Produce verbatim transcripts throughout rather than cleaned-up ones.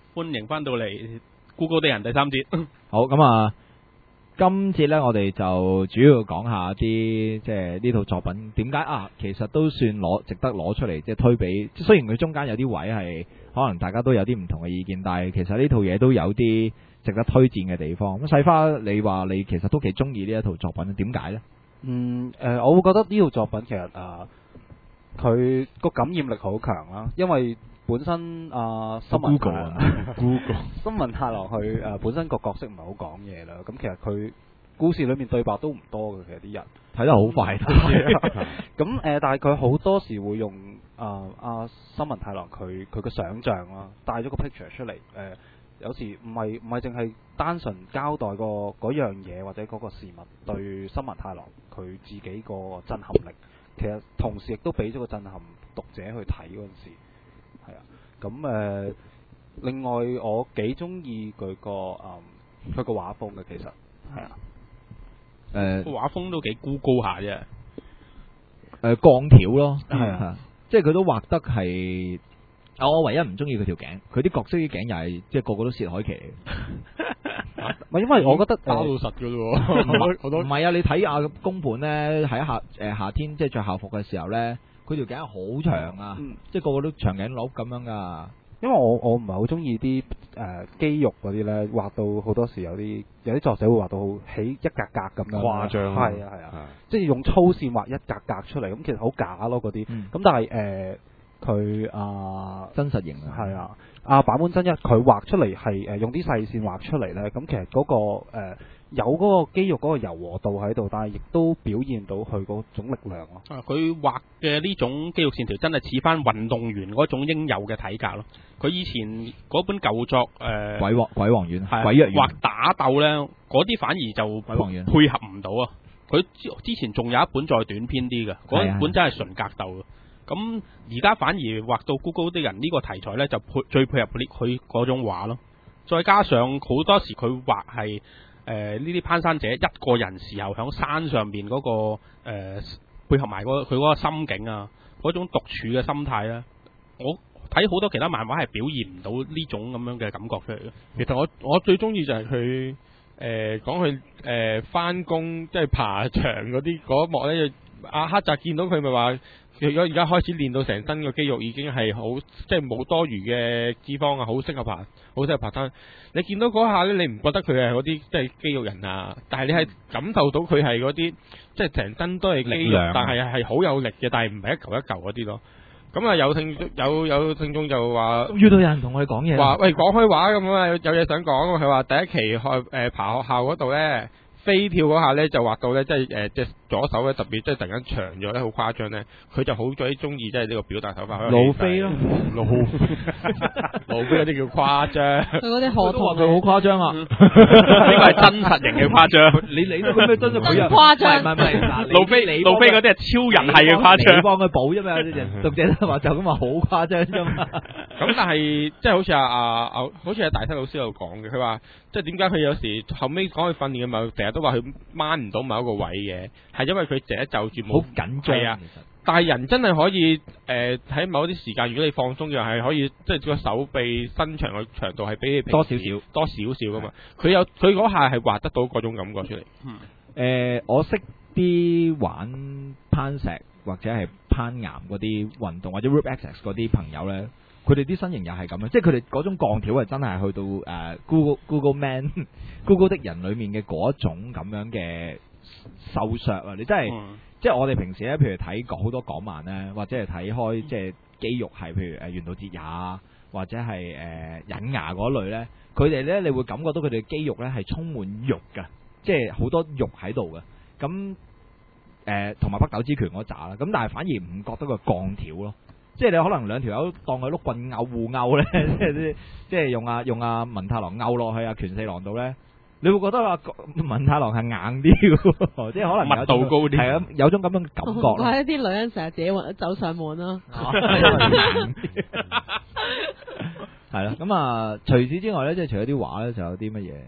歡迎翻到嚟 Google 的人第三節。 好，咁啊，今節呢，我哋就主要講下啲即係呢套作品點解啊，其實都算攞值得攞出嚟即係推俾。雖然佢中間有啲位係可能大家都有啲唔同嘅意見，但係其實呢套嘢都有啲值得推薦嘅地方。咁細花，你話你其實都幾中意呢一套作品，點解呢？ 嗯，誒、呃，我會覺得呢套作品其實啊，佢、呃、個感染力好強啦，因為本身啊，新聞太郎 Google 新聞太郎佢誒本身個角色唔係好講嘢啦，咁其實佢故事裏面對白都唔多嘅，其實啲人睇得好快。 咁誒、呃，但係佢好多時會用啊啊新聞太郎佢佢嘅想像啦，帶咗個 picture 出嚟誒。呃有時唔係唔係淨係單純交代個嗰樣嘢或者嗰個事物對新聞太郎佢自己個震撼力，其實同時亦都俾咗個震撼讀者去睇嗰陣時，係啊。咁誒、呃，另外我幾中意佢個誒佢個畫風嘅，其實係啊。 誒， 個畫風都幾孤高下啫。 誒，鋼條咯， 係啊， 即係佢都畫得係。我唯一唔中意佢條頸，佢啲角色啲頸又係即係個個都薛凱琪嚟嘅。 唔係因為我覺得包到實㗎咯喎，好多唔係啊！你睇阿宮本咧喺夏誒夏天即係着校服嘅時候咧，佢條頸好長啊， 嗯、即係個個都長頸鹿咁樣噶。 因為我我唔係好中意啲誒肌肉嗰啲咧，畫到好多時有啲有啲作者會畫到好起一格格咁樣誇張。 係啊係啊，即係用粗線畫一格格出嚟，咁其實好假咯嗰啲。咁、 嗯、 但係誒佢啊真實型啊， 係啊，阿坂本真一佢畫出嚟係誒用啲細線畫出嚟咧，咁其實嗰、嗰個、呃、有嗰個肌肉嗰個柔和度喺度，但係亦都表現到佢嗰種力量咯。 啊，佢畫嘅呢種肌肉線條真係似翻運動員嗰種應有嘅體格咯。佢以前嗰本舊作誒、呃、 鬼王鬼王院係鬼藥畫打鬥咧，嗰啲反而就鬼王院配合唔到啊。佢之之前仲有一本再短篇啲嘅，嗰本真係純格鬥。咁而家反而畫到 Google 的人呢個題材呢，就配最配合佢嗰種畫咯。再加上好多時佢畫係誒呢啲攀山者一個人時候響山上邊嗰、那個誒、呃、配合埋佢嗰個心境啊，嗰種獨處嘅心態咧，我睇好多其他漫畫係表現唔到呢種咁樣嘅感覺出嚟嘅。 其實我我最中意就係佢誒講佢誒翻工即係爬牆嗰啲嗰一幕咧，阿黑澤見到佢咪話。如果而家開始練到成身嘅肌肉已經係好，即係冇多餘嘅脂肪啊，好適合爬，好適合爬山。你見到嗰下咧，你唔覺得佢係嗰啲即係肌肉人啊？但係你係感受到佢係嗰啲即係成身都係肌肉， 力量但係係好有力嘅，但係唔係一嚿一嚿嗰啲咯。咁啊有聽有有聽眾就話遇到有人同我哋講嘢， 話喂講開話咁啊，有有嘢想講。佢話第一期去誒、呃、爬學校嗰度咧。飛跳嗰下咧就畫到咧，即係誒隻左手咧特別即係突然間長咗咧，好誇張咧。佢就好鬼中意即係呢個表達手法。 路飛咯， 路路飛嗰啲叫誇張。 佢嗰啲河圖佢好誇張啊！ 呢個係真實型嘅誇張。 你你都咁咩真實？佢又誇張。 唔係唔係嗱， 路飛你路飛嗰啲係超人係嘅誇張。 你幫佢補啫嘛，啲人讀者都話就咁話好誇張啫嘛。 咁但係即係好似阿阿阿好似阿大西老師有講嘅，佢話即係點解佢有時後尾講佢訓練嘅咪成日都話佢掹唔到某一個位嘅，係因為佢成日就住冇好緊張啊。但係人真係可以誒喺、呃、某啲時間，如果你放鬆嘅係可以即係個手臂伸長嘅長度係比你多少少多少少噶嘛。佢有佢嗰下係畫得到嗰種感覺出嚟。 嗯。 誒、呃，我識啲玩攀石或者係攀岩嗰啲運動或者 rope access 嗰啲朋友咧，佢哋啲身形又係咁樣，即係佢哋嗰種鋼條係真係去到誒、呃、Google Google Man Google 的人裡面嘅嗰一種咁樣嘅瘦削啊！你真係、嗯、即係我哋平時咧，譬如睇好多港漫咧，或者係睇開即係肌肉係譬如誒原道哲也啊，或者係誒、呃、忍牙嗰類咧，佢哋咧你會感覺到佢哋嘅肌肉咧係充滿肉㗎，即係好多肉喺度嘅。咁誒同埋北斗之拳嗰扎啦，咁但係反而唔覺得個鋼條咯。即係你可能兩條友當佢碌棍勾互勾咧，即係即係用啊用啊文太郎勾落去啊拳四郎度咧，你會覺得話文太郎係硬啲嘅，即係可能密度高啲， 係啊，有種咁樣嘅感覺。 怪啲女人成日自己走上門咯。 係啦，咁啊，除此之外咧，即係除咗啲畫咧，就有啲乜嘢？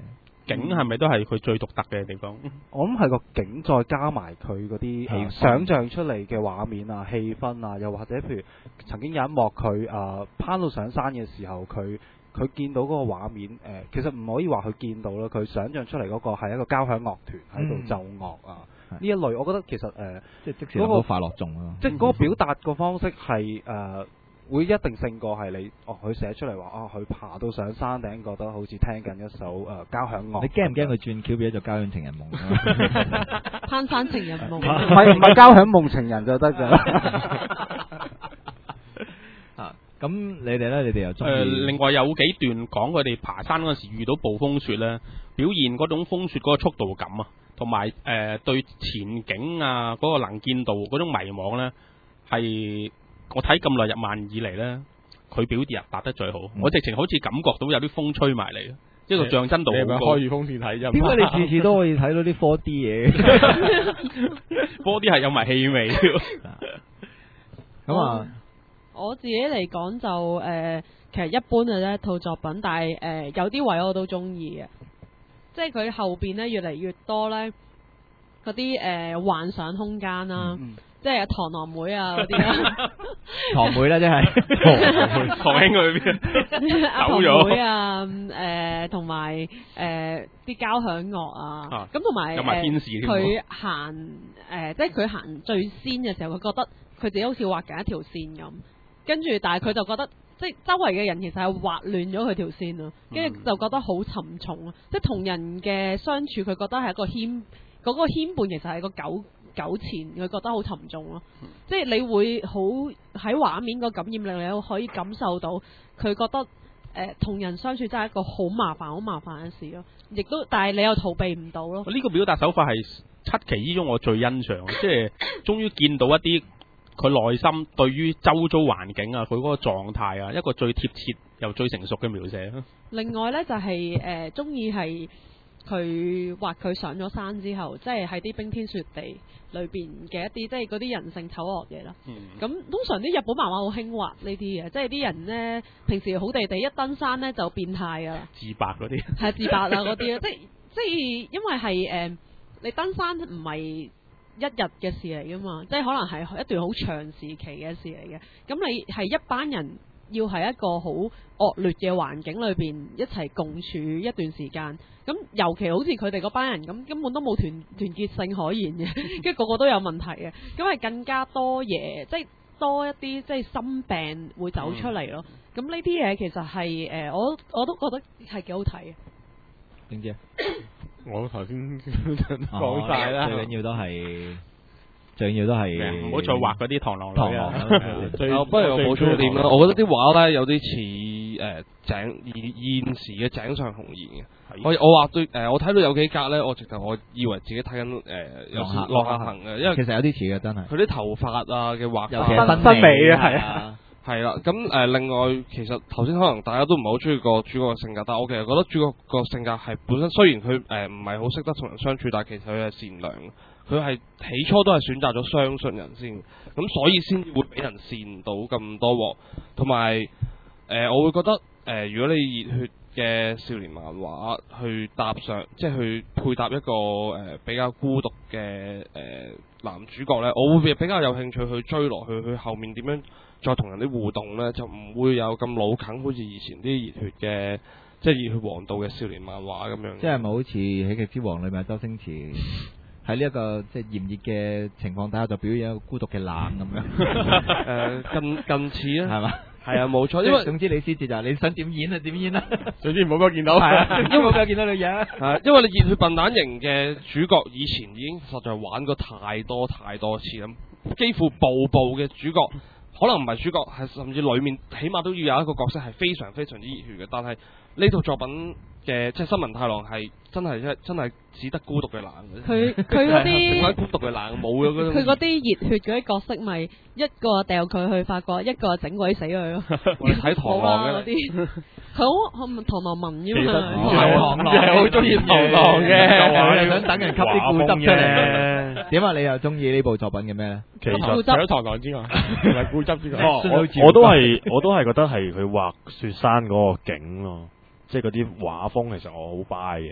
景係咪都係佢最獨特嘅地方？ 我諗係個景再加埋佢嗰啲呃想像出嚟嘅畫面啊、氣氛啊，又或者譬如曾經有一幕佢啊攀到上山嘅時候，佢佢見到嗰個畫面誒、呃，其實唔可以話佢見到啦，佢想像出嚟嗰個係一個交響樂團喺度奏樂啊。呢、嗯、一類，我覺得其實誒，呃、 即係即時嗰個快樂頌咯。 即係嗰個表達個方式係誒。呃會一定勝過係你哦，佢寫出嚟話啊，佢爬到上山頂，覺得好似聽緊一首誒、呃、交響樂。 你驚唔驚佢轉 Q 變咗做交響情人夢？ 攀山情人夢， 唔係唔係交響夢情人就得㗎啦。 啊，咁你哋咧？你哋又中意？ 誒，另外有幾段講佢哋爬山嗰時遇到暴風雪咧，表現嗰種風雪嗰個速度感啊，同埋誒對前景啊嗰、嗰個能見度嗰種迷惘咧係。我睇咁耐日漫以嚟呢，佢表達達得最好。嗯、我直情好似感覺到有啲風吹埋嚟，一個象真度好高。 你係咪開住風扇睇啫？ 點解你次次都可以睇到啲 four D 嘢 ？four D 係有埋氣味。 咁啊， 我自己嚟講就誒、呃，其實一般嘅啫套作品，但係誒、呃、有啲位我都中意嘅，即係佢後邊呢，越嚟越多呢嗰啲誒幻想空間啦。嗯即係螳螂妹啊嗰啲啦， 堂妹啦，即係堂兄去邊？ 阿堂妹啊，誒同埋誒啲交響樂啊，咁同埋有埋天使佢行誒，即係佢行最先嘅時候，佢覺得佢自己好似畫緊一條線咁，跟住但係佢就覺得即係周圍嘅人其實係畫亂咗佢條線咯，跟住就覺得好沉重啊！即係同人嘅相處，佢覺得係一個牽嗰個牽絆，其實係個糾糾纏，佢覺得好沉重咯。嗯、即係你會好喺畫面個感染力，你可以感受到佢覺得誒同、呃、人相處真係一個好麻煩、好麻煩嘅事咯。亦都，但係你又逃避唔到咯。 呢個表達手法係七期之中我最欣賞，即係終於見到一啲佢內心對於周遭環境啊，佢嗰個狀態啊，一個最貼切又最成熟嘅描寫。 另外呢，就係誒中意係。佢畫佢上咗山之後，即係喺啲冰天雪地裏邊嘅一啲，即係嗰啲人性醜惡嘢啦。咁、嗯、通常啲日本漫畫好興畫呢啲嘢，即係啲人呢，平時好地地一登山呢就變態噶啦， 自白嗰啲係自白啊嗰啲，即係即係因為係誒、呃、你登山唔係一日嘅事嚟噶嘛，即係可能係一段好長時期嘅事嚟嘅。咁你係一班人。要喺一個好惡劣嘅環境裏邊一齊共處一段時間，咁尤其好似佢哋嗰班人咁，根本都冇團團結性可言嘅，跟住個個都有問題嘅，咁係更加多嘢，即係多一啲即係心病會走出嚟咯。咁呢啲嘢其實係誒、呃，我我都覺得係幾好睇嘅。 點知？ 我頭先講晒啦， 最緊要都係。最緊要都係唔好再畫嗰啲螳螂女啊！ 不如我補充點啦，我覺得啲畫咧有啲似誒井現現時嘅井上雄彥嘅。我我畫對誒，我睇到有幾格咧，我直頭我以為自己睇緊誒有時落下行嘅，因為其實有啲似嘅真係。佢啲頭髮啊嘅畫尤其係分尾啊，係啊， 係啦。咁誒，另外其實頭先可能大家都唔係好中意個主角嘅性格，但係我其實覺得主角個性格係本身雖然佢誒唔係好識得同人相處，但係其實佢係善良。佢係起初都係選擇咗相信人先，咁所以先會俾人煽到咁多鑊。同埋誒，我會覺得誒、呃，如果你熱血嘅少年漫畫去搭上，即係去配搭一個誒、呃、比較孤獨嘅誒、呃、男主角呢，我會比較有興趣去追落去，去後面點樣再同人啲互動呢，就唔會有咁老梗，好似以前啲熱血嘅即係熱血王道嘅少年漫畫咁樣。 即係咪好似喜劇之王裏面周星馳？喺呢一個即係炎熱嘅情況底下，就表現一個孤獨嘅冷咁樣。 誒，近近似啊， 係嘛？ 係啊，冇錯。因為總之李思捷就係你想點演啊點演啦。 總之唔好俾我見到。 係啊，因為冇俾我見到你樣。 係，因為你熱血笨蛋型嘅主角以前已經實在玩過太多太多次啦，幾乎部部嘅主角可能唔係主角，係甚至裡面起碼都要有一個角色係非常非常之熱血嘅，但係呢套作品嘅即係新聞太郎係真係真真係只得孤獨嘅冷嘅。 佢佢嗰啲孤獨嘅冷冇咗嗰種。 佢嗰啲熱血嗰啲角色咪一個掉佢去法國，一個整鬼死佢咯。 我哋睇螳螂嘅嗰啲，佢好螳螂文啫嘛。 螳螂係好中意螳螂嘅， 又想等人吸啲固汁出嚟。點啊？你又中意呢部作品嘅咩咧？ 其實除咗螳螂之外，同埋固汁之外， 我我都係我都係覺得係佢畫雪山嗰個景咯。即係嗰啲畫風其實我好 buy 嘅，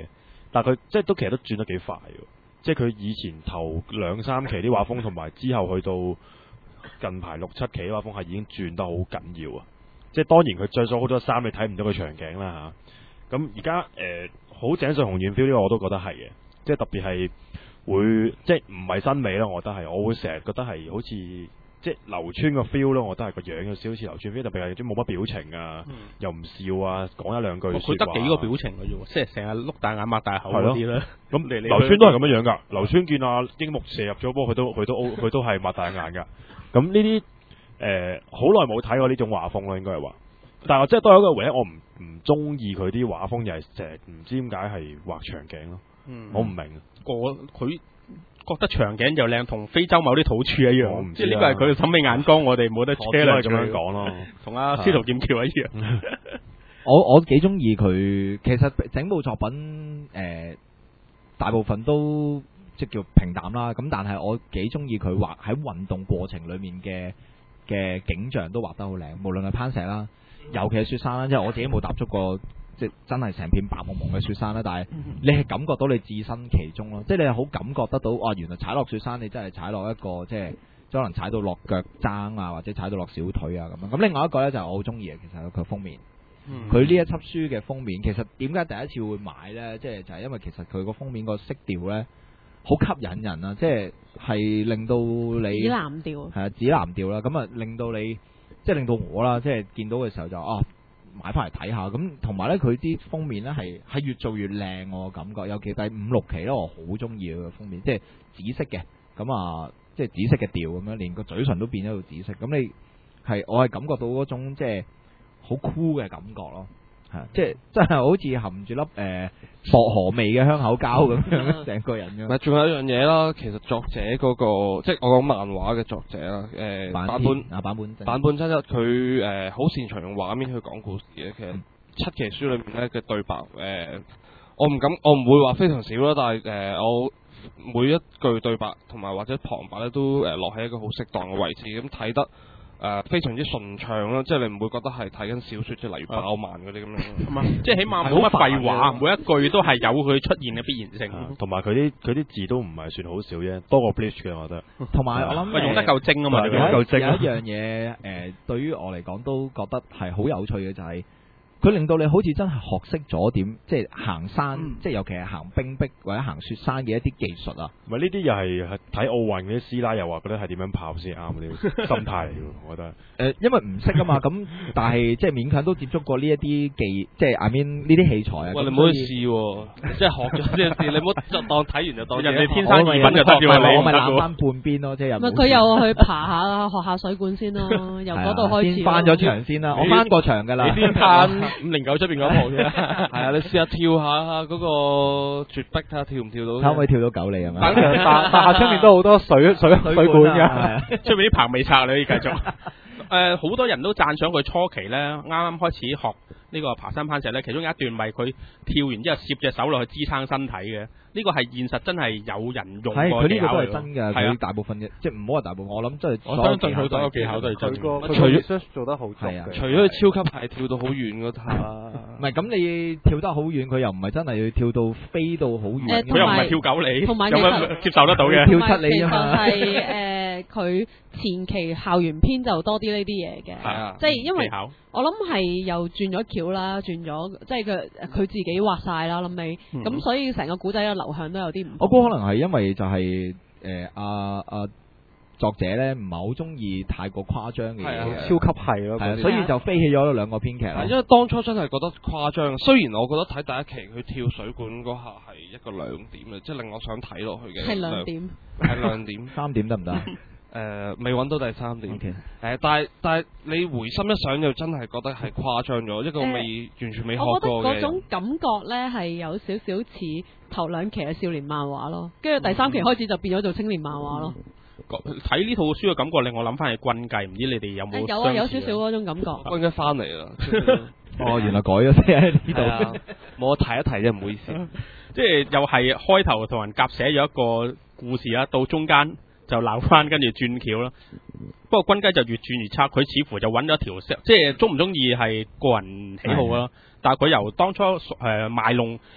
但係佢即係都其實都轉得幾快嘅，即係佢以前頭兩三期啲畫風同埋之後去到近排六七期啲畫風係已經轉得好緊要啊！即係當然佢着咗好多衫，你睇唔到佢長頸啦嚇。咁而家誒好井上雄彥 feel 呢個我都覺得係嘅，即係特別係會即係唔係新美啦，我覺得係，我會成日覺得係好似即係流川個 feel 咯，我覺得係個樣有少少似流川 feel，特別係啲冇乜表情啊，嗯、又唔笑啊，講一兩句。 佢得幾個表情嘅啫喎，即係成日碌大眼擘大口嗰啲啦。 咁你流川都係咁樣樣㗎，流川見阿櫻木射入咗波，佢都佢都佢都係擘大眼㗎。咁呢啲誒好耐冇睇過呢種畫風咯，應該係話。但係我即係都有一個唯一我唔唔中意佢啲畫風，又係成日唔知點解係畫長頸咯。嗯、我唔明。我佢覺得長頸就靚，同非洲某啲土著一樣。我唔知即係呢個係佢嘅審美眼光，我哋冇得車嚟咁樣講咯。同阿司徒劍橋一樣。 我我幾中意佢，其實整部作品誒、呃、大部分都即係叫平淡啦。咁但係我幾中意佢畫喺運動過程裡面嘅嘅景象都畫得好靚，無論係攀石啦。尤其係雪山啦，即係我自己冇踏足過，即係真係成片白蒙蒙嘅雪山啦。但係你係感覺到你置身其中咯，即係你係好感覺得到，哇！原來踩落雪山，你真係踩落一個即係可能踩到落腳踭啊，或者踩到落小腿啊咁樣。咁另外一個呢，就係我好中意嘅，其實佢封面，佢呢一輯書嘅封面，其實點解第一次會買呢？即係就係因為其實佢個封面個色調呢，好吸引人啊！即係係令到你紫藍調， 係啊，紫藍調啦，咁啊令到你。即係令到我啦，即係見到嘅時候就啊買翻嚟睇下，咁同埋咧佢啲封面咧係係越做越靚，我感覺，尤其第五六期咧我好中意佢嘅封面，即係紫色嘅，咁啊即係紫色嘅調咁樣，連個嘴唇都變咗到紫色，咁你係我係感覺到嗰種即係好酷嘅感覺咯，係即係真係好似含住粒誒薄荷味嘅香口膠咁樣，成個人咁。 咪仲有一樣嘢啦，其實作者嗰、那個即係我講漫畫嘅作者啦，誒、呃、版本啊版本版本真一佢誒好擅長用畫面去講故事嘅，其實七期書裏面咧嘅對白誒、呃，我唔敢我唔會話非常少啦，但係誒、呃、我每一句對白同埋或者旁白咧都誒落喺一個好適當嘅位置，咁睇得。誒、呃、非常之順暢啦，即係你唔會覺得係睇緊小説，即係例如爆漫嗰啲咁樣。 即係起碼冇乜廢話，每一句都係有佢出現嘅必然性。 同埋佢啲佢啲字都唔係算好少啫，多過 Bleach 嘅我覺得。 同埋我諗用得夠精啊嘛， 有，有，有一樣嘢誒、呃，對於我嚟講都覺得係好有趣嘅就係、是。佢令到你好似真係學識咗點，即係行山，嗯、即係尤其係行冰壁或者行雪山嘅一啲技術啊。 唔係呢啲又係睇奧運嗰啲師奶又話覺得係點樣跑先啱呢啲心態嚟嘅，我覺得。誒、 呃，因為唔識啊嘛，咁但係即係勉強都接觸過呢一啲技，即係 I mean 呢啲器材啊。 喂，你唔好去試喎，即係學咗呢啲事，你唔好就當睇完就當人哋天生異稟就得㗎， 我咪攬翻半邊咯，即係又。 佢又去爬下學下水管先咯，由嗰度開始。 先翻咗場先啦，我翻過場㗎啦。 你先攀五零九出邊嗰係啊，你試下跳下嗰個絕壁，睇下跳唔跳到？ 可唔可以跳到九里啊？ 但但但出面都好多水水水管㗎， 出面啲棚未拆，你可以繼續。誒，好多人都讚賞佢初期咧，啱啱開始學呢個爬山攀石咧，其中有一段咪佢跳完之後攝隻手落去支撐身體嘅。呢個係現實真係有人用過嘅。係，佢呢個都係真嘅。佢大部分嘅，即係唔好話大部分，我諗真係。 我相信佢所有技巧都係真嘅。 佢個除咗做得好係啊， 除咗佢超級係跳到好遠嗰下。 唔係咁，你跳得好遠，佢又唔係真係要跳到飛到好遠。 佢又唔係跳九里， 同埋有乜接受得到嘅？ 跳七里啊嘛。 係誒，佢前期校園篇就多啲呢啲嘢嘅。係啊。即係因為我諗係又轉咗橋啦，轉咗即係佢佢自己畫晒啦，諗尾咁，所以成個古仔嘅流向都有啲唔同。 我估可能係因為就係誒阿阿作者咧唔係好中意太過誇張嘅嘢， 超級係咯， 係啊，所以就飛起咗兩個編劇啦。 因為當初真係覺得誇張，雖然我覺得睇第一期佢跳水管嗰下係一個亮點嘅，即係令我想睇落去嘅。 係亮點， 係亮點， 三點得唔得？ 誒未揾到第三點，誒 Okay. 但係但係你回心一想，又真係覺得係誇張咗，一個未、呃、完全未學過嘅。 我覺得嗰種感覺咧係有少少似頭兩期嘅少年漫畫咯，跟住第三期開始就變咗做青年漫畫咯。 睇呢、嗯、套書嘅感覺令我諗翻係軍計，唔知你哋有冇、呃？ 有啊，有少少嗰種感覺。 軍計翻嚟啦！ 哦，原來改咗先喺呢度。 冇提一提啫，唔好意思。 即係又係開頭同人夾寫咗一個故事啦，到中間。就鬧翻，跟住轉橋啦。不過軍雞就越轉越差，佢似乎就揾咗條色，即係中唔中意係個人喜好啦。嗯、但係佢由當初誒賣弄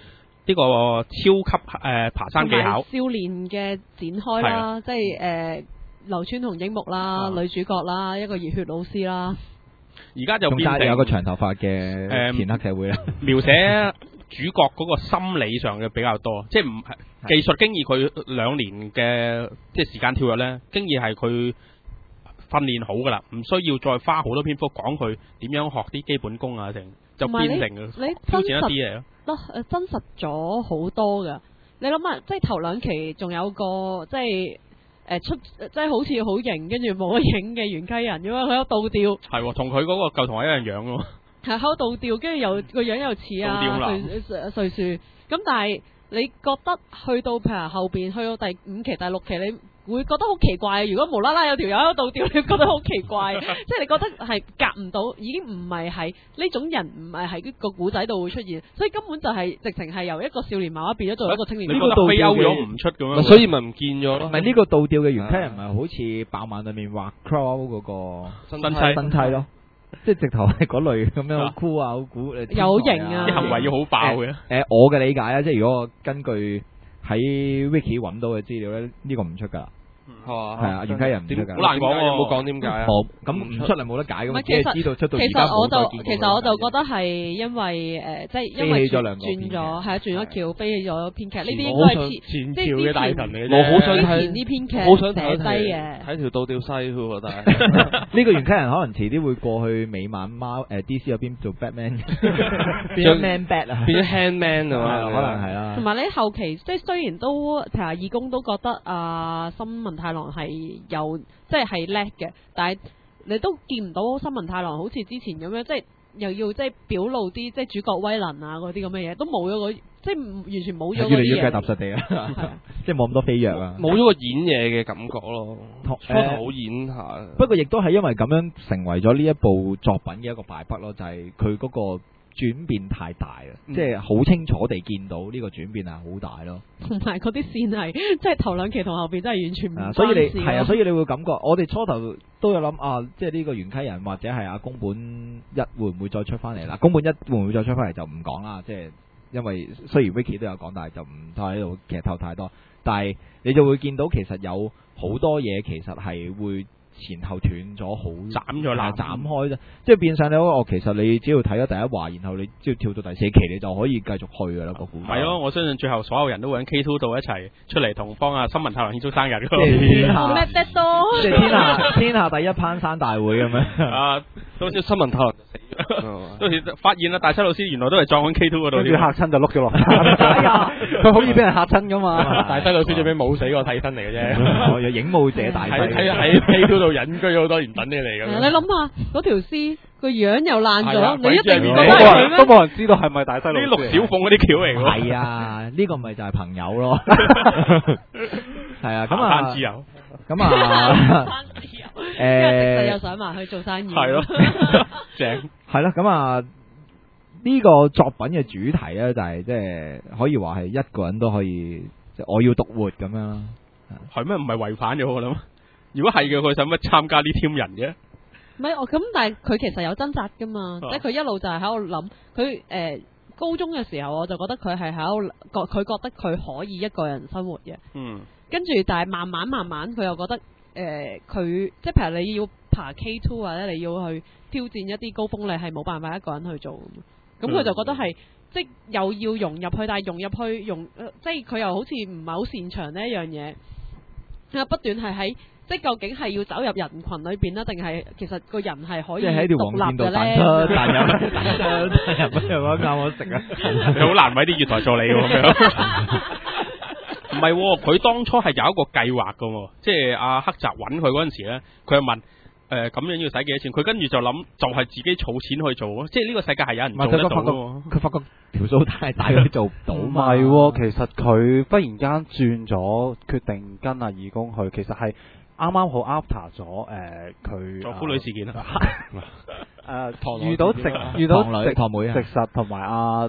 呢個超級誒、呃、爬山技巧， 少年嘅展開啦，即係誒流川同櫻木啦， 啊女主角啦，一個熱血老師啦。 而家就變成有個長頭髮嘅前黑社會啦、 嗯，描寫主角嗰個心理上嘅比較多，即係唔係技術經已佢兩年嘅即係時間跳躍咧，經已係佢訓練好噶啦，唔需要再花好多篇幅講佢點樣學啲基本功啊，成就變成挑戰一啲嘢咯。 誒真實咗好多噶，你諗下，即係頭兩期仲有個即係。誒出即係好似好型，跟住冇得影嘅袁溪人咁樣，佢有倒吊， 係同佢嗰個舊同學一樣樣咯。 係喺度倒吊，跟住又個樣又似啊瑞瑞樹。咁但係你覺得去到譬如後邊去到第五期、第六期，你會覺得好奇怪。如果無啦啦有條友喺度倒吊，你覺得好奇怪，即係你覺得係夾唔到，已經唔係喺呢種人，唔係喺個古仔度會出現，所以根本就係、是、直情係由一個少年漫畫變咗做一個青年漫畫。 呢個倒吊咗唔出咁樣， 所以咪唔見咗咯。 唔係呢個倒吊嘅原溪人，唔係好似爆漫裏面畫 Crow 嗰個新梯新梯咯。即係直頭係嗰類咁樣好酷啊，好古誒， 有型啊！ 啲行為要好爆嘅。誒、 呃呃，我嘅理解啊，即係如果我根據喺 Wiki 揾到嘅資料咧，呢、呢個唔出㗎。係啊，係啊，袁溪人唔出㗎。 好難講喎， 冇講點解啊？ 冇，咁唔出嚟冇得解㗎嘛。 其實知道出到其實我就其實我就覺得係因為誒，即係因為轉咗係啊，轉咗橋飛起咗編劇，呢啲應該係前朝嘅大神嚟嘅。 我好想睇前啲編劇， 好想睇低嘅， 睇條倒吊西喎，但係呢個袁溪人可能遲啲會過去美漫貓誒 D C 入邊做 Batman，變咗 Man Bat 啊， 變咗 Handman 啊嘛， 可能係啦。 同埋你後期即係雖然都其實義工都覺得啊，新聞太郎係有即係係叻嘅，但係你都見唔到新聞太郎好似之前咁樣，即係又要即係表露啲即係主角威能啊嗰啲咁嘅嘢，都冇咗個即係完全冇咗。 越嚟越腳踏實地啊！即係冇咁多飛躍啊！ 冇咗個演嘢嘅感覺咯，初頭好演下。 不過亦都係因為咁樣成為咗呢一部作品嘅一個敗筆咯，就係佢嗰個轉變太大啦，嗯、即係好清楚地見到呢個轉變係好大咯。 同埋嗰啲線係即係頭兩期同後邊真係完全唔關事、啊。 所以你係啊，所以你會感覺我哋初頭都有諗啊，即係呢個袁溪人或者係阿宮本一會唔會再出翻嚟啦？宮本一會唔會再出翻嚟就唔講啦，即係因為雖然 Vicky 都有講，但係就唔再喺度劇透太多。但係你就會見到其實有好多嘢其實係會。前後斷咗好， 斬咗啦， 斬開啫，即係變相你哦，其實你只要睇咗第一話，然後你只要跳到第四期，你就可以繼續去噶啦個故事。 係咯，我相信最後所有人都會喺 K 二 度一齊出嚟同幫阿新聞太郎慶祝生日。 即係天下咩得多？ 即係天下天下第一攀山大會咁樣。 啊，到時新聞太郎就死咗， 到時發現啦，大西老師原來都係撞喺 K 二 嗰度， 跟住嚇親就碌咗落山。佢好易俾人嚇親噶嘛。 大西老師最尾冇死過替身嚟嘅啫， 我有影武者大西。 喺喺 K 二 度隱居好多年等你嚟咁。 你諗下嗰條屍個樣又爛咗，你一定唔覺得係咩？都冇人知道係咪大西老師。 啲陸小鳳嗰啲橋嚟喎。 係啊，呢個咪就係朋友咯。係啊，咁啊， 行山之友。 咁啊， 行山之友。誒，其實又想埋去做生意。 係咯，正。 係啦，咁啊，呢個作品嘅主題咧，就係即係可以話係一個人都可以，即係我要獨活咁樣啦。 係咩？唔係違反咗我諗？如果係嘅，佢使乜參加呢 team 人嘅？ 唔係我咁，但係佢其實有掙扎噶嘛，啊、即係佢一路就係喺度諗，佢誒、呃、高中嘅時候我就覺得佢係喺度覺，佢覺得佢可以一個人生活嘅。嗯。跟住，但係慢慢慢慢，佢又覺得誒，佢、呃、即係譬如你要爬 K 二或者你要去挑戰一啲高峰，你係冇辦法一個人去做。咁佢、嗯、就覺得係即係又要融入去，但係融入去融，即係佢又好似唔係好擅長呢一樣嘢。啊，不斷係喺。即係究竟係要走入人群裏邊啦，定係其實個人係可以獨立嘅咧？ 但有但有但有乜嘢啱我食啊？ 你好難為啲月台助理咁樣。唔係，佢當初係有一個計劃噶，即係阿黑澤揾佢嗰陣時咧，佢又問誒咁樣要使幾多錢？佢跟住就諗就係自己儲錢去做咯。即係呢個世界係有人做得到。 佢發覺條數太大，佢做唔到。 唔係，其實佢忽然間轉咗，決定跟阿義工去，其實係。啱啱好 after 咗誒佢佐夫女事件啊！ 誒遇到直遇到直堂妹直實同埋阿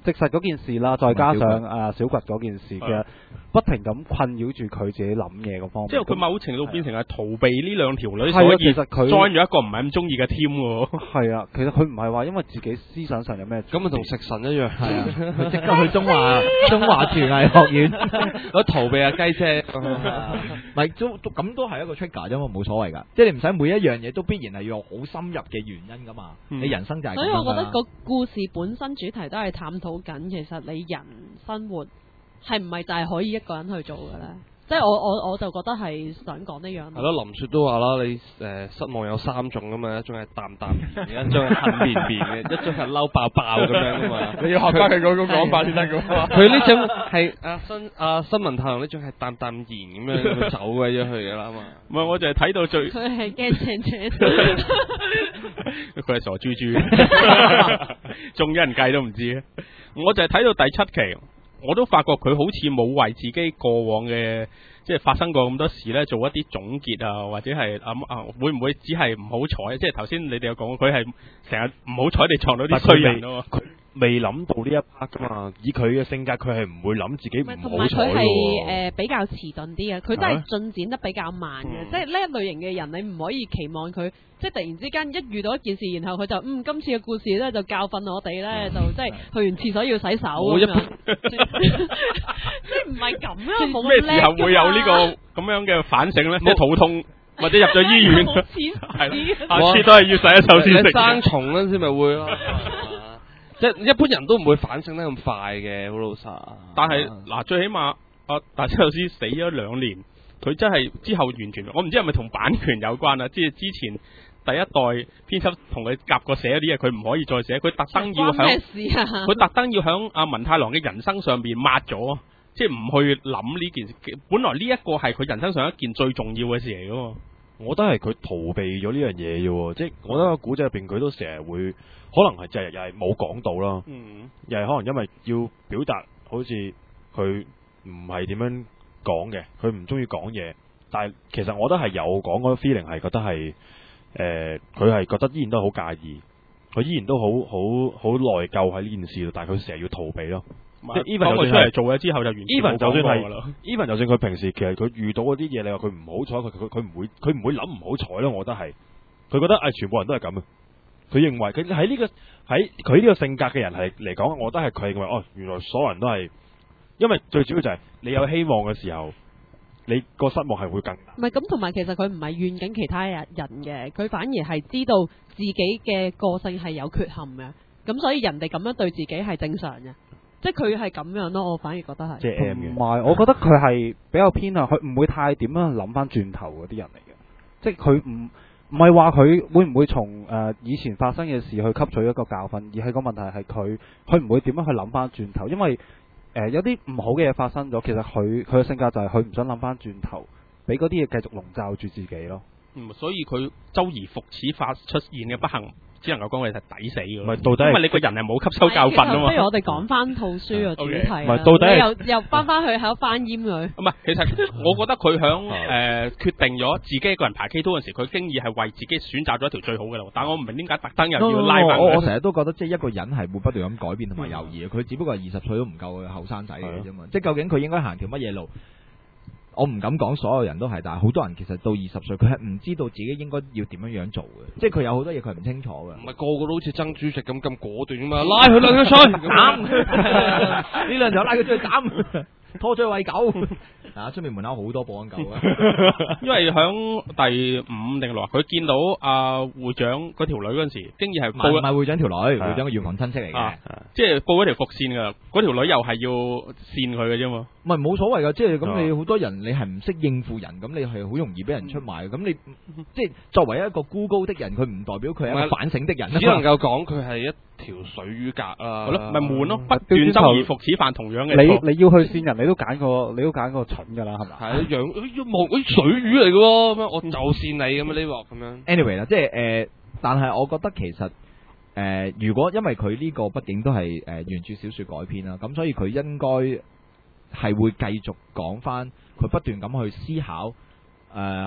直實嗰件事啦，再加上啊小掘嗰件事嘅，不停咁困擾住佢自己諗嘢嗰方面。 即係佢某程度變成係逃避呢兩條女， 係啊所以其實佢 join 咗一個唔係咁中意嘅 team 喎。 係啊，其實佢唔係話因為自己思想上有咩， 咁咪同食神一樣， 係啊，佢即刻去中華中華廚藝學院， 我逃避阿雞姐， 唔係都都咁都係一個 trigger 啫嘛，冇所謂㗎。即係你唔使每一樣嘢都必然係要有好深入嘅原因㗎嘛。 嗯你人生就係咁所以樣㗎啦。 我覺得個故事本身主題都係探討緊，其實你人生活係唔係就係可以一個人去做嘅咧？即係我我我就覺得係想講呢樣。 係咯，林雪都話啦，你誒、呃、失望有三種噶嘛，一種係淡淡然，一種係恨綿綿嘅，一種係嬲爆爆咁樣噶嘛。 你要學翻佢嗰種講法先得噶嘛。 佢呢種係阿新阿新聞太郎呢種係淡淡然咁樣咁樣走鬼咗去噶啦嘛。 唔係，我就係睇到最， 佢係驚青青， 佢係傻豬豬，中咗人計都唔知。我就係睇到第七期。我都發覺佢好似冇為自己過往嘅即係發生過咁多事咧做一啲總結啊，或者係諗啊會唔會只係唔好彩？即係頭先你哋有講，佢係成日唔好彩地撞到啲衰人咯。 佢未諗到呢一 part 噶嘛，以佢嘅性格，佢係唔會諗自己唔同好彩埋佢係喎。 誒比較遲鈍啲嘅，佢真係進展得比較慢嘅。 嗯即係呢一類型嘅人，你唔可以期望佢即係突然之間一遇到一件事，然後佢就嗯今次嘅故事咧就教訓我哋咧，就即係去完廁所要洗手咁樣。即係唔係咁啊？冇咁咩叻時候會有呢個咁樣嘅反省咧？即係肚痛或者入咗醫院， 冇係錢啦，下次都係要洗一手先食你生蟲嗰陣時咪會咯。即係一般人都唔會反省得咁快嘅，好老實。 但係嗱，最起碼阿大車老師死咗兩年，佢真係之後完全，我唔知係咪同版權有關啊？即係之前第一代編輯同佢夾過寫啲嘢，佢唔可以再寫，佢特登要關咩響， 事啊？ 佢特登要響阿文太郎嘅人生上邊抹咗，即係唔去諗呢件事。本來呢一個係佢人生上一件最重要嘅事嚟噶嘛。 我覺得係佢逃避咗呢樣嘢嘅喎，即係我覺得個古仔入邊佢都成日會，可能係就係又係冇講到啦， 嗯， 又係可能因為要表達好似佢唔係點樣講嘅，佢唔中意講嘢，但係其實我覺得係有講嗰個 feeling 係覺得係誒，佢、係覺得依然都好介意，佢依然都好好好內疚喺呢件事度，但係佢成日要逃避咯。即係 even 講佢出嚟做咗之後就完全 even 就算係冇講過㗎啦。 even 就算佢平時其實佢遇到嗰啲嘢，你話佢唔好彩，佢佢佢唔會佢唔會諗唔好彩咯。我覺得係，佢覺得誒、哎、全部人都係咁啊。佢認為佢喺呢個喺佢呢個性格嘅人係嚟講，我覺得係佢認為哦，原來所有人都係，因為最主要就係你有希望嘅時候，你個失望係會更大。 唔係咁，同埋其實佢唔係怨緊其他人嘅，佢反而係知道自己嘅個性係有缺陷嘅，咁所以人哋咁樣對自己係正常嘅，即係佢係咁樣咯。我反而覺得係。 即係 M 嘅同埋，我覺得佢係比較偏向，佢唔會太點樣諗翻轉頭嗰啲人嚟嘅，即係佢唔唔係話佢會唔會從誒、呃、以前發生嘅事去吸取一個教訓，而係個問題係佢佢唔會點樣去諗翻轉頭，因為誒、呃、有啲唔好嘅嘢發生咗，其實佢佢嘅性格就係佢唔想諗翻轉頭，俾嗰啲嘢繼續籠罩住自己咯。 嗯，所以佢周而復始發出現嘅不幸，只能夠講佢係抵死嘅。 唔係到底係因為你個人係冇吸收教訓啊嘛。 不如我哋講翻套書嘅主題啦。 唔係到底係你又又翻翻去喺度翻閹佢。 唔係，其實我覺得佢響誒決定咗自己一個人排 K two 嗰陣時，佢經已係為自己選擇咗一條最好嘅路。但我唔明點解特登又要拉翻我我佢。 成日都覺得即係一個人係會不斷咁改變同埋猶豫嘅，佢只不過係二十歲都唔夠嘅後生仔嚟嘅啫嘛。即係究竟佢應該行條乜嘢路？我唔敢講所有人都係，但係好多人其實到二十歲，佢係唔知道自己應該要點樣樣做嘅，即係佢有好多嘢佢係唔清楚嘅。 唔係個個都好似曾主席咁咁果斷噶嘛，拉佢兩槍斬呢兩條拉佢出去斬，拖出去餵狗。啊！出面門口好多保安狗啊！ 因為響第五定六，佢見到阿會長嗰條女嗰陣時，經已係唔報係唔係會長條女，會長嘅遠房親戚嚟嘅啊。即係報咗條伏線㗎，嗰條女又係要線佢嘅啫嘛。 唔係冇所謂㗎，即係咁啊你好多人你係唔識應付人，咁你係好容易俾人出賣。咁你即係作為一個孤高的人，佢唔代表佢係一個反省的人啊嘛。 只能夠講佢係一條水魚格啊。 係咯，咪悶咯，不斷周而復始犯同樣嘅錯。 你你要去線人，你都揀個你都揀個蠢㗎啦，係咪？ 係養誒望誒水魚嚟嘅喎，咁樣我就線你咁樣呢鑊咁樣。 anyway 啦，即係誒，但係我覺得其實誒、呃，如果因為佢呢個畢竟都係誒、呃、原著小説改編啦，咁所以佢應該係會繼續講翻佢不斷咁去思考誒、呃，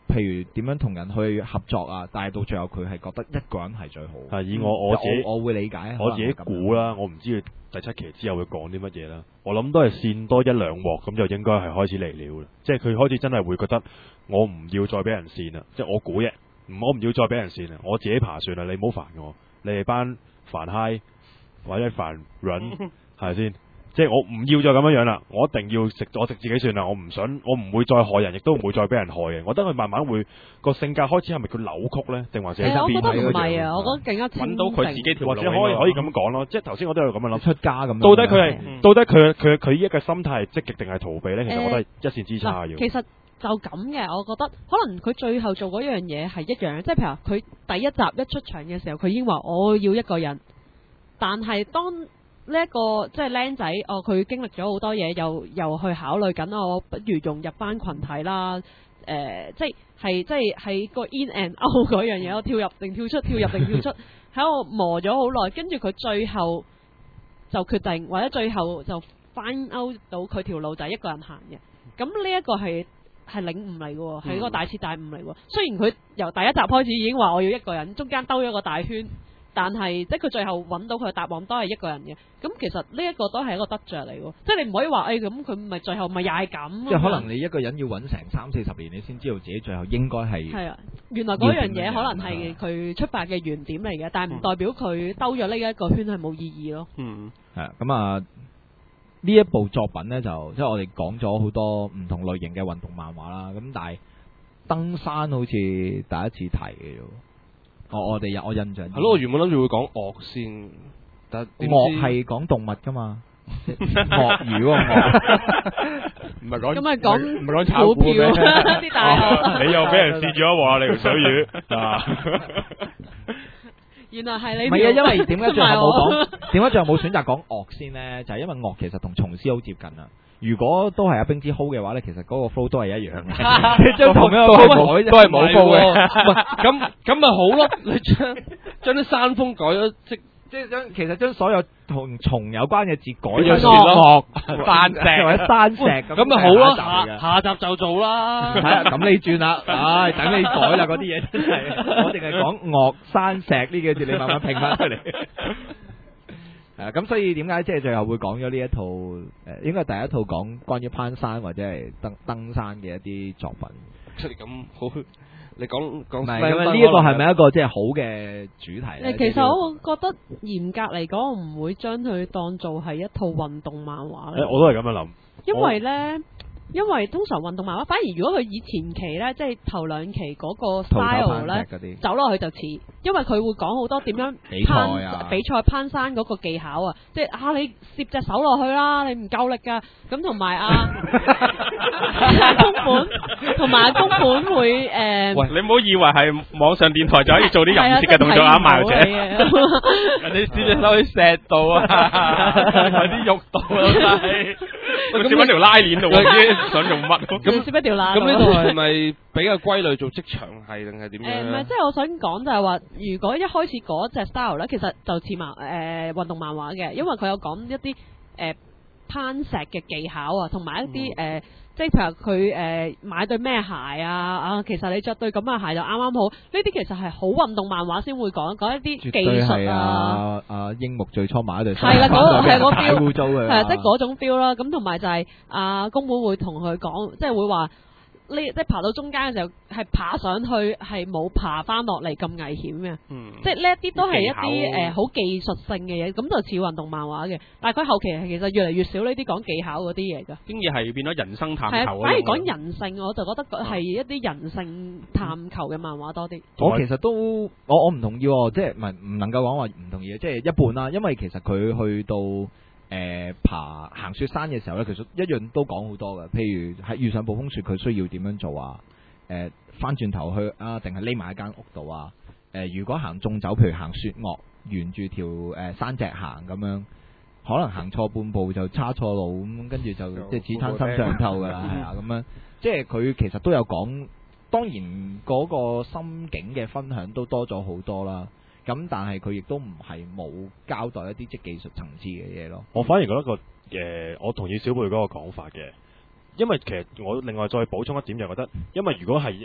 譬如點樣同人去合作啊，但係到最後佢係覺得一個人係最好。 係以我我自己我，我會理解， 我自己估啦，我唔知佢第七期之後會講啲乜嘢啦。我諗都係扇多一兩鑊咁就應該係開始嚟了啦。即係佢開始真係會覺得我唔要再俾人扇啦，即係我估啫，我唔要再俾人扇啦，我自己爬算啦，你唔好煩我，你哋班煩嗨或者煩卵係咪先？即係我唔要再咁樣樣啦，我一定要食我食自己算啦，我唔想我唔會再害人，亦都唔會再俾人害嘅。我覺得佢慢慢會個性格開始係咪佢扭曲咧，定還是係變我覺得唔咗樣係啊，我覺得更加揾到佢自己條路， 或者可以可以咁講咯。即係頭先我都有咁樣諗， 出家咁樣。 到底佢係、 嗯、 到底佢佢佢依一個心態係積極定係逃避咧？其實我覺得係一線之差要。 其實就咁嘅，我覺得可能佢最後做嗰樣嘢係一樣，即係譬如話佢第一集一出場嘅時候，佢已經話我要一個人，但係當呢、這、一個即係僆仔，哦，佢經歷咗好多嘢，又又去考慮緊，我不如融入班群體啦。誒、呃，即係係即係喺個 in and out 嗰樣嘢，我跳入定跳出，跳入定跳出，喺度磨咗好耐，跟住佢最後就決定，或者最後就 find out 到佢條路就係一個人行嘅。咁呢一個係係領悟嚟嘅，係一個大徹大悟嚟嘅。雖然佢由第一集開始已經話我要一個人，中間兜咗個大圈。但係，即係佢最後揾到佢嘅答案都係一個人嘅。咁其實呢一個都係一個得着嚟喎。即係你唔可以話，誒咁佢咪最後咪又係咁。 即係可能你一個人要揾成三四十年，你先知道自己最後應該係。係啊， 原來嗰樣嘢可能係佢出發嘅原點嚟嘅，但係唔代表佢兜咗呢一個圈係冇意義咯。 嗯， 係啊，咁啊呢一部作品呢，就即係我哋講咗好多唔同類型嘅運動漫畫啦。咁但係登山好似第一次提嘅啫。我我哋有我印象係咯，我原本諗住會講鱷先，但係鱷係講動物噶嘛，鱷魚喎鱷， 唔係講咁咪講唔係講炒股咩？ 啲大學你又俾人試咗一鑊，你條水魚啊！ 原來係你唔係啊，因為點解最後冇講？點解最後冇選擇講鱷先呢？就係、是、因為鱷其實同蟲師好接近啊。如果都係阿冰之 hold 嘅話咧，其實嗰個 flow 都係一樣嘅，將同一個 flow 都係冇 flow 嘅。咁咁咪好咯？你將將啲山峰改咗，即即係將其實將所有同蟲有關嘅字改咗鱷、 山石或者山石咁， 咁咪好咯？下下集就做啦。 係啊，咁你轉啦，唉，等你改啦，嗰啲嘢真係，我淨係講鱷、山石呢幾個字，你慢慢拼翻出嚟。誒咁、啊、所以點解即係最後會講咗呢一套誒、呃、應該係第一套講關於攀山或者係登登山嘅一啲作品。 出嚟咁好，你講講唔係咁呢一個係咪一個即係好嘅主題咧？ 其實我覺得嚴格嚟講，我唔會將佢當做係一套運動漫畫咧。 我都係咁樣諗， 因為咧。因為通常運動漫畫，反而如果佢以前期咧，即係頭兩期嗰個 style 咧，走落去就似，因為佢會講好多點樣比賽啊、 比賽攀山嗰個技巧啊，即係啊你攝隻手落去啦，你唔夠力噶，咁同埋啊宮本，同埋宮本會誒，呃、 喂，你唔好以為係網上電台就可以做啲淫褻嘅動作啊，埋姐，人哋攝隻手去石度啊，喺啲肉度啊，咁攝喺條拉鏈度啊。想用乜？ 咁攝一條罅。 咁呢度係咪比較歸類做職場係定係點樣？ 誒唔係，即係我想講就係話，如果一開始嗰隻 style 咧，其實就似漫誒運動漫畫嘅，因為佢有講一啲誒、呃、攀石嘅技巧啊，同埋一啲誒。嗯呃即係譬如佢誒買對咩鞋啊啊，其實你着對咁嘅鞋就啱啱好。呢啲其實係好運動漫畫先會講講一啲技術啊。 啊櫻木最初買一對係啦，嗰係嗰 feel 污糟嘅。 係啊，即係嗰種 feel 啦。咁同埋就係啊，宮本會同佢講，即係會話呢，即係爬到中間嘅時候係爬上去係冇爬翻落嚟咁危險嘅。嗯、即係呢一啲都係一啲誒好技術性嘅嘢，咁就似運動漫畫嘅。但係佢後期係其實越嚟越少呢啲講技巧嗰啲嘢㗎。 經已係變咗人生探求。 係啊，反而講人性，我就覺得係一啲人性探求嘅漫畫多啲。 嗯、我其實都我我唔同意，即係唔係唔能夠講話唔同意，即係一半啦。因為其實佢去到誒、呃、爬行雪山嘅時候咧，其實一樣都講好多嘅。譬如喺遇上暴風雪，佢需要點樣做啊？誒、呃，翻轉頭去啊，定係匿埋喺間屋度啊？誒、呃，如果行縱走，譬如行雪岳，沿住條誒山脊行咁樣，可能行錯半步就差錯路咁，跟住就即係只貪心上透噶啦，係啊咁樣。即係佢其實都有講，當然嗰個心境嘅分享都多咗好多啦。咁但係佢亦都唔係冇交代一啲即係技術層次嘅嘢咯。 我反而覺得個誒、呃，我同意小貝嗰個講法嘅，因為其實我另外再補充一點就覺得，因為如果係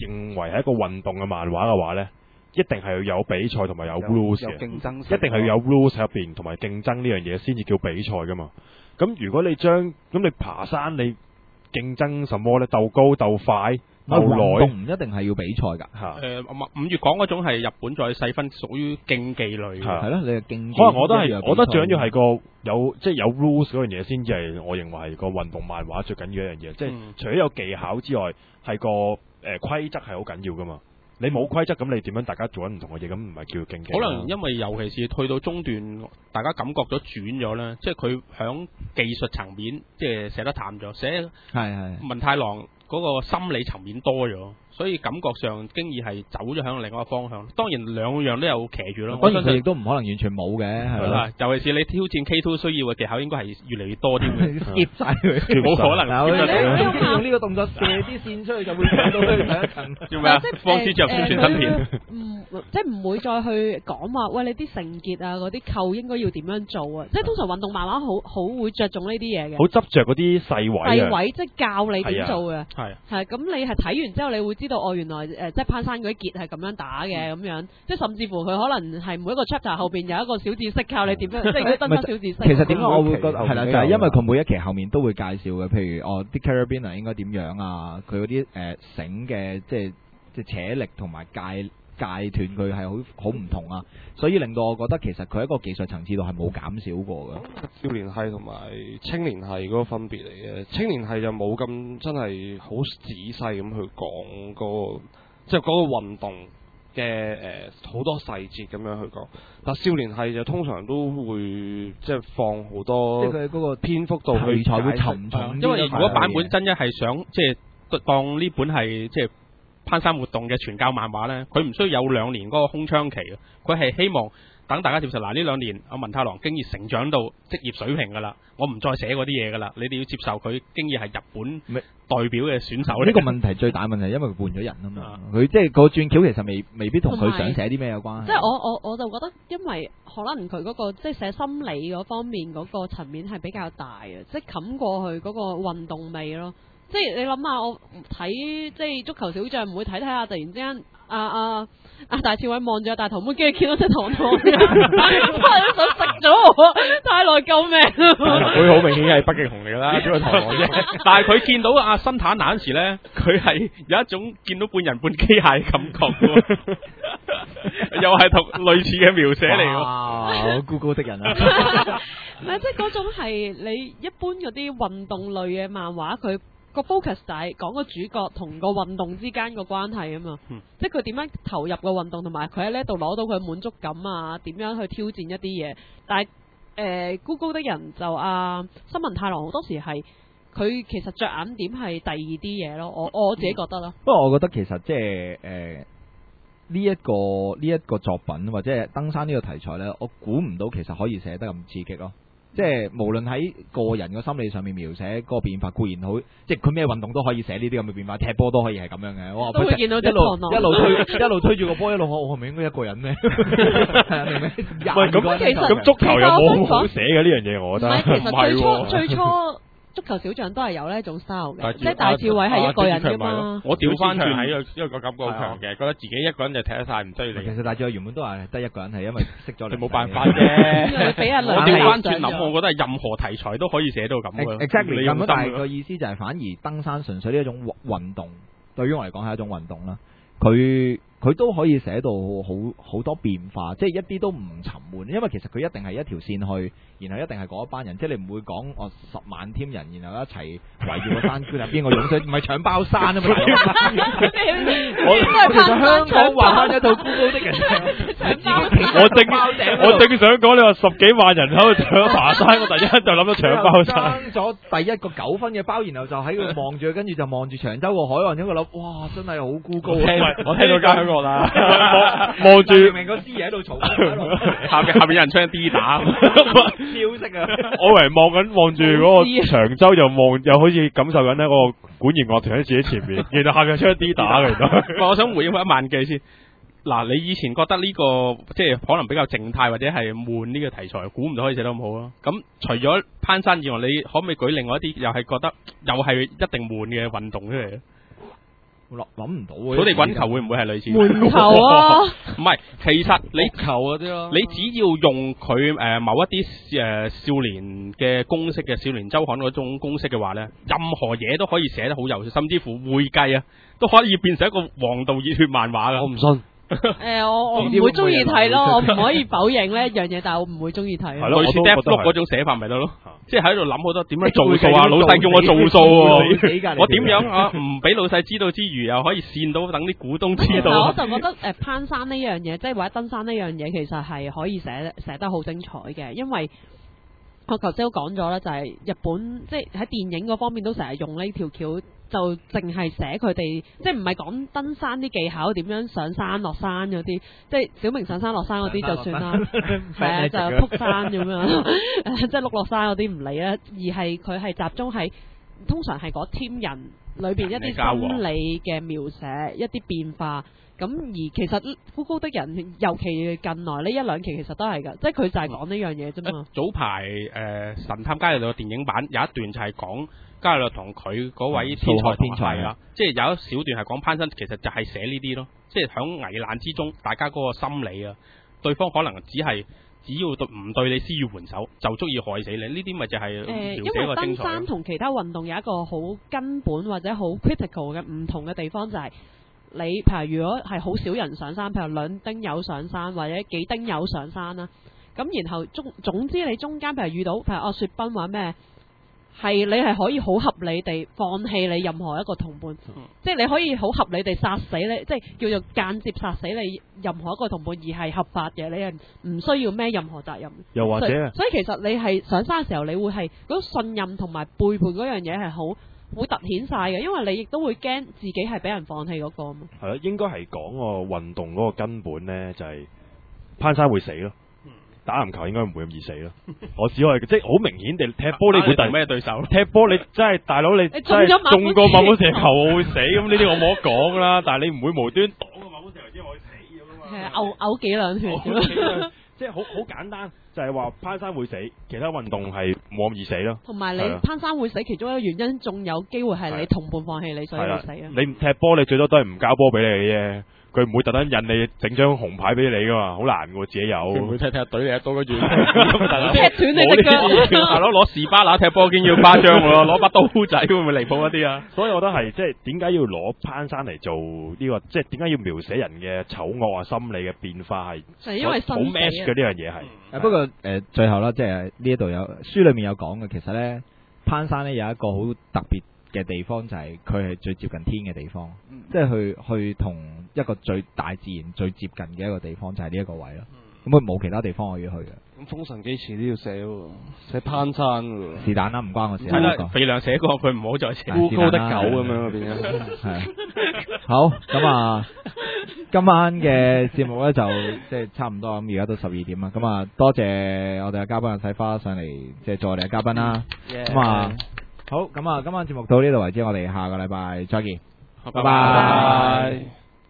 認為係一個運動嘅漫畫嘅話呢，一定係要有比賽同埋有 rules 嘅， 有競爭性一定係要有 rules 喺入邊同埋競爭呢樣嘢先至叫比賽噶嘛。咁如果你將咁你爬山你競爭什麼呢？鬥高鬥快鬥運動耐， 唔一定係要比賽㗎。 嚇誒五月講嗰種係日本再細分屬於競技類嘅。 係係咯，你係競技。 可能我都係， 一樣有我覺得最緊要比賽係個有即係有 rules 嗰樣嘢先至係我認為係個運動漫畫最緊要一樣嘢。即係嗯除咗有技巧之外，係個誒規則係好緊要噶嘛。你冇規則咁，你點樣大家做緊唔同嘅嘢？咁唔係叫競技。 可能因為尤其是去到中段，大家感覺咗轉咗咧，即係佢響技術層面即係寫得淡咗，寫係係。 文太郎嗰個心理層面多咗，所以感覺上經已係走咗向另一個方向。當然兩樣都有騎住咯。 當然佢亦都唔可能完全冇嘅，係咯。 啦，尤其是你挑戰 K two 需要嘅技巧，應該係越嚟越多啲嘅。 skip 晒佢， 冇可能嗱， skip 得你你用呢個動作射啲線出去就會上到去第一層。 做咩啊即係？ 放之之後宣傳新片。 唔即係唔會再去講話，喂你啲成結啊嗰啲扣應該要點樣做啊？即係通常運動漫畫好好會着重呢啲嘢嘅。 好執着嗰啲細位啊細位即係教你點做嘅。 係係咁，你係睇完之後，你會知道哦，原來誒、呃、即係攀山嗰啲結係咁樣打嘅咁樣，即係甚至乎佢可能係每一個 chapter 後邊有一個小知識教你點樣，即係如果登山小知識。 其實點解我會覺得每一期係啦，就係因為佢每一期後面都會介紹嘅，譬如哦啲 carabiner 應該點樣啊，佢嗰啲誒繩嘅即係即係扯力同埋戒戒斷佢係好好唔同啊，所以令到我覺得其實佢喺個技術層次度係冇減少過嘅。 少年系同埋青年系嗰個分別嚟嘅，青年系就冇咁真係好仔細咁去講嗰個即係嗰個運動嘅誒好多細節咁樣去講，但少年系就通常都會即係放好多即係佢嗰個篇幅度去題材會解釋沉重啲因為如果係版本真一係想即係當呢本係即係攀山活動嘅傳教漫畫呢，佢唔需要有兩年嗰個空窗期嘅，佢係希望等大家接受。嗱呢兩年阿文太郎經已成長到職業水平㗎啦，我唔再寫嗰啲嘢㗎啦，你哋要接受佢經已係日本代表嘅選手。 呢個問題最大問題係因為佢換咗人啊嘛，佢即係個轉橋其實未未必同佢想寫啲咩有關係。 即係我我我就覺得，因為可能佢嗰、個即係寫心理嗰方面嗰個層面係比較大嘅，即係冚過去嗰個運動味咯。即係你諗下，我睇即係足球小將唔會睇睇下，突然之間啊啊啊大刺猬望住大頭妹，跟住見到隻糖糖，快啲想食咗我，太耐救命！ 佢好明顯係北極熊嚟㗎啦，只係糖糖啫。 但係佢見到阿新坦那陣時咧，佢係有一種見到半人半機械嘅感覺喎，又係同類似嘅描寫嚟喎。 哇！高高的人啊！ 唔係即係嗰種係你一般嗰啲運動類嘅漫畫，佢個 focus 就係講個主角同個運動之間個關係啊嘛。 嗯、 即係佢點樣投入個運動，同埋佢喺呢度攞到佢滿足感啊，點樣去挑戰一啲嘢。但係誒高高的人就啊，新聞太郎好多時係佢其實着眼點係第二啲嘢咯。我我自己覺得咯。 不過我覺得其實即係誒呢一個呢一個作品或者係登山呢個題材呢，我估唔到其實可以寫得咁刺激咯。即係無論喺個人嘅心理上面描寫嗰個變化固然好，即係佢咩運動都可以寫呢啲咁嘅變化，踢波都可以係咁樣嘅。我話都會見到一路隻一路推一路推住個波，一路我我係咪應該一個人咩？明唔明？ 喂，咁其實咁足球有冇好其實寫嘅呢樣嘢？我覺得唔係，其實最初唔係喎最初足球小將都係有呢一種 style 嘅， 大即係大刺猬係一個人㗎嘛。 我調翻轉喺個因為個感覺好強嘅，覺得自己一個人就踢得晒，唔需要你。 其實大刺原本都係得一個人，係因為識咗你冇辦法啫。 俾人我調翻轉諗，我覺得係任何題材都可以寫到咁嘅。 exactly 咁， 你用心但係個意思就係反而登山純粹呢一種運動，對於我嚟講係一種運動啦。佢佢都可以寫到好好多變化，即係一啲都唔沉悶，因為其實佢一定係一條線去，然後一定係嗰一班人，即係你唔會講我十萬添人，然後一齊圍住個山區入邊個湧水，唔係搶包山啊嘛！我其實香港畫翻一套高高的人， 我正我正想講你話十幾萬人喺度搶爬山，我突然間就諗到搶包山。 爭咗第一個九分嘅包，然後就喺度望住，跟住就望住長洲個海岸，咁我諗哇，真係好孤高啊！ 我聽到間香港啦， 望望住明明個師爺喺度嘈， 下邊下邊有人唱 D 打， 超識啊！ 我以為望緊望住嗰個長洲，又望又好似感受緊呢個管弦樂團喺自己前面，然後下邊唱 D 打嘅。 我想回應翻一萬記先。嗱，你以前覺得呢、這個即係可能比較靜態或者係悶呢個題材，估唔到可以寫得咁好咯。咁除咗攀山以外，你可唔可以舉另外一啲又係覺得又係一定悶嘅運動出嚟咧？ 諗諗唔到喎。 土地滾球會唔會係類似？ 門球啊， 唔係，其實你球嗰啲咯， 你只要用佢誒、呃、某一啲誒、呃、少年嘅公式嘅少年週刊嗰種公式嘅話咧，任何嘢都可以寫得好有趣，甚至乎會計啊都可以變成一個黃道熱血漫畫噶。 我唔信。 誒，我我唔會中意睇咯，我唔可以否認呢一樣嘢，但係我唔會中意睇。 類似 Deathloop 嗰種寫法咪得咯，即係喺度諗好多點樣做數啊，老細叫我做數喎，我點樣啊？唔俾老細知道之餘，又可以煽到等啲股東知道。 我就覺得誒攀山呢樣嘢，即係或者登山呢樣嘢，其實係可以寫寫得好精彩嘅，因為我頭先都講咗啦，就係日本即係喺電影嗰方面都成日用呢條橋。就淨係寫佢哋，即係唔係講登山啲技巧，點樣上山落山嗰啲，即係小明上山落山嗰啲就算啦，係啊，就撲山咁樣，即係碌落山嗰啲唔理啦，而係佢係集中喺通常係嗰 team 人裏邊一啲心理嘅描寫，一啲變化。咁而其實高高的人，尤其近來呢一兩期其實都係㗎，即係佢就係講呢樣嘢啫嘛。 早排誒神探伽利略嘅電影版有一段就係講伽利略同佢嗰位天才天才啦，即係有一小段係講攀登，其實就係寫呢啲咯，即係喺危難之中，大家嗰個心理啊，對方可能只係只要對唔對你施予援手，就足以害死你。呢啲咪就係描寫個精彩。因為登山同其他運動有一個好根本或者好 critical 嘅唔同嘅地方就係、是。你譬如如果係好少人上山，譬如兩丁友上山或者幾丁友上山啦，咁然後中總之你中間譬如遇到譬如阿雪崩或者咩，係你係可以好合理地放棄你任何一個同伴，嗯、即係你可以好合理地殺死你，即係叫做間接殺死你任何一個同伴，而係合法嘅，你係唔需要孭任何責任。 又或者所， 所以其實你係上山嘅時候，你會係嗰信任同埋背叛嗰樣嘢係好。會突顯晒嘅，因為你亦都會驚自己係俾人放棄嗰個啊嘛。 係咯，應該係講個運動嗰個根本咧，就係、是、攀山會死咯，打籃球應該唔會咁易死咯。我只可以即係好明顯地踢波，你估第咩對手？踢波你真係大佬，你真係中過馬本石球我會死，咁呢啲我冇得講啦。但係你唔會無端擋個馬本石球之後我會死咁嘛。 係嘔嘔幾兩血。 即係好好簡單，就係、是、話攀山會死，其他運動係冇咁易死咯。 同埋你攀山會死，其中一個原因仲有機會係你同伴放棄你，所以會死啊。 你唔踢波，你最多都係唔交波俾你嘅啫。佢唔會特登引你整張紅牌俾你噶嘛，好難噶，自己有。 佢唔會踢踢隊你一刀跟住踢斷你隻腳。 大佬攞士巴拿踢波已經要誇張喎，攞把刀仔會唔會離譜一啲啊？ 所以我覺得係即係點解要攞攀山嚟做呢、這個？即係點解要描寫人嘅醜惡啊、心理嘅變化係？ 就係因為好 match 嘅呢樣嘢係。 誒、嗯、不過誒、呃、最後啦，即係呢一度有書裏面有講嘅，其實咧攀山咧有一個好特別嘅地方，就係佢係最接近天嘅地方，嗯、即係去去同一個最大自然最接近嘅一個地方，就係呢一個位咯。咁佢冇其他地方可以去嘅。 咁封神基詞都要寫喎，寫攀山喎。 是但啦，唔關我事。 係啦，肥良寫過，佢唔好再寫。 孤高的狗咁樣嗰邊。 係。好，咁啊，今晚嘅節目咧就即係差唔多咁，而家都十二點啦。咁啊，多謝我哋嘅嘉賓阿細花上嚟，即係做我哋嘅嘉賓啦。咁啊。好，咁啊，今晚節目到呢度為止，我哋下個禮拜再見，拜拜。